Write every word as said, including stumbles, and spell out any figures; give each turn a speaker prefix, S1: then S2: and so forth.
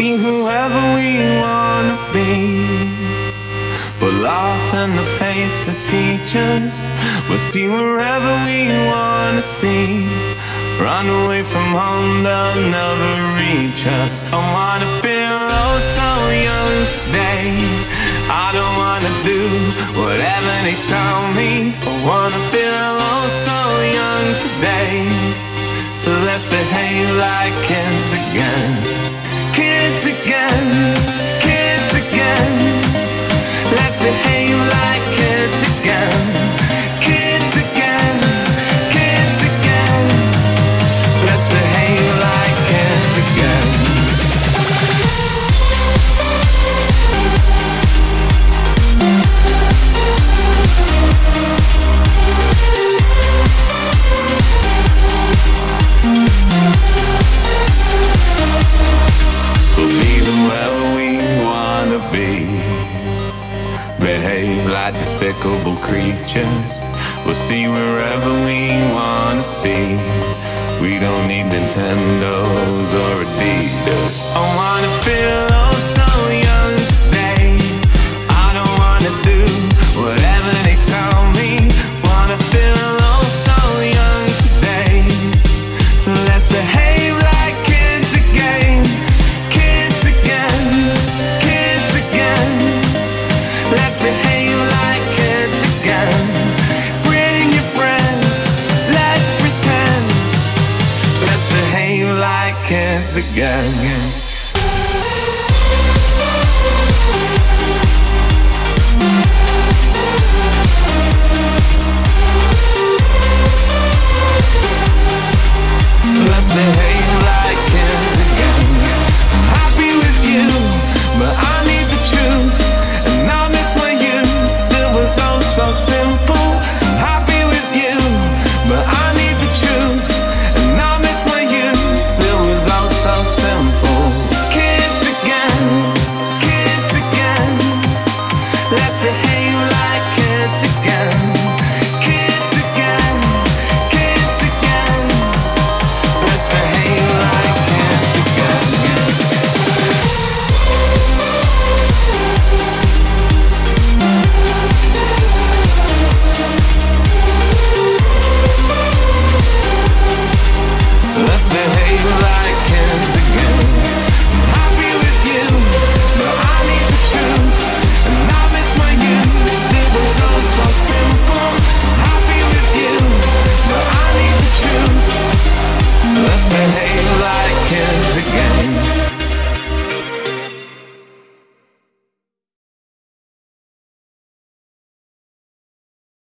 S1: be whoever we wanna be. We'll laugh in the face of teachers. We'll see wherever we wanna see. Run away from home, they'll never reach us. I wanna feel oh so young today. I don't wanna do whatever they tell me. I wanna feel oh so young today. So let's behave like kids again. Kids again, kids again. Let's behave like kids again. Kids again, kids again. Let's behave like kids again. We'll be whoever we wanna be. Behave like despicable creatures. We'll see wherever we wanna see. We don't need Nintendos or Adidas. I wanna feel oh so young today. I don't wanna do whatever they tell me. Wanna feel oh so young today. So let's behave like kids again. Kids again, kids again. Let's behave like kids again. Bring your friends, let's pretend. Let's behave like kids again. Let's behave like kids again. I'm happy with you, but I need the truth. And I miss my youth, it was all so simple. I'm happy with you, but I need the truth. And I miss my youth, it was all so simple. Kids again, kids again. Let's behave like kids again. Kids again, kids again. Let's behave like kids again. Let's behave like kids again. I'm happy with you, but I need the truth. And I miss my youth, it was all so simple. I'm happy with you, but I need the truth. Let's behave like kids again.